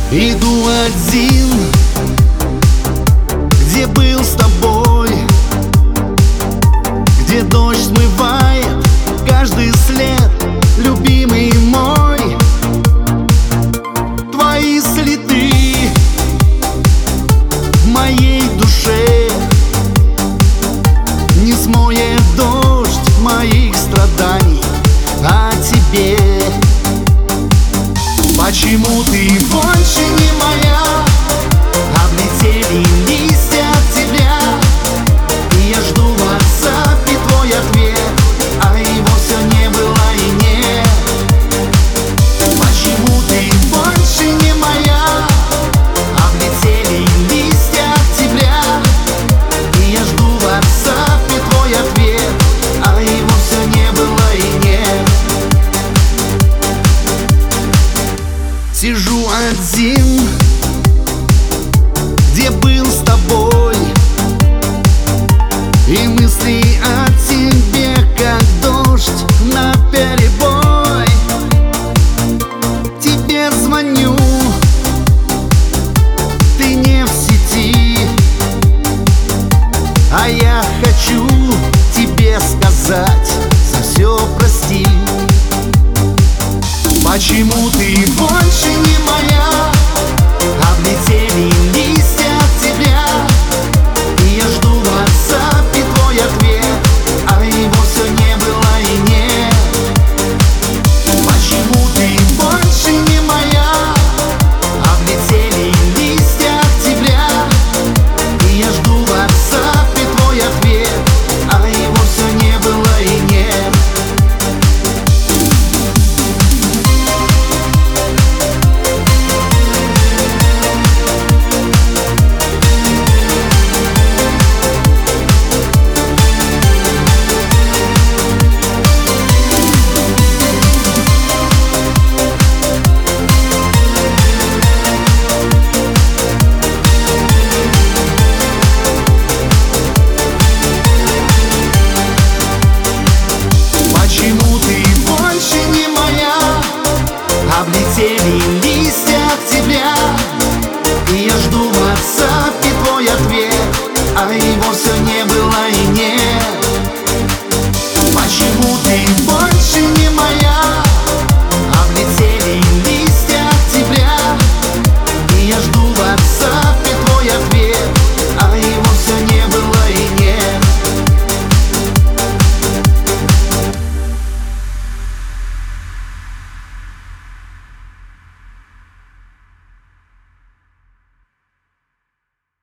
Иду один, где был с тобой, где дождь смывает каждый след, любимый мой. Твои следы в моей душе не смоет дождь моих страданий о тебе. Почему ты больше не моя? Облетели листья от тебя, и я жду в WhatsApp твой ответ, а его все не было и нет. Почему ты больше не моя? Облетели листья от тебя, и я жду в WhatsApp твой ответ, а его все не было и нет. Сижу один, где был с тобой, и мысли о